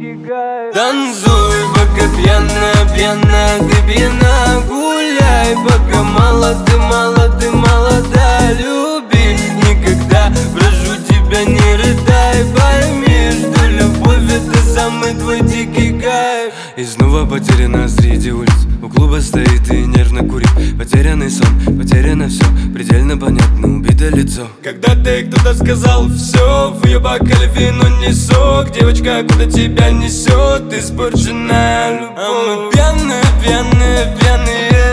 Танцуй, пока пьяная, пьяная, ты пьяна. Гуляй, пока молода. Люби никогда, прошу тебя, не рыдай. Пойми, что любовь — это самый твой дикий кайф. И снова потеряна среди улиц. У клуба стоит и нервно курит. Потерянный сон, потеряно все. Предельно понятно, убито лицо. Когда-то кто-то сказал все, в ее бокале вино не сок. Девочка, куда тебя несет испорченная любовь. А мы пьяные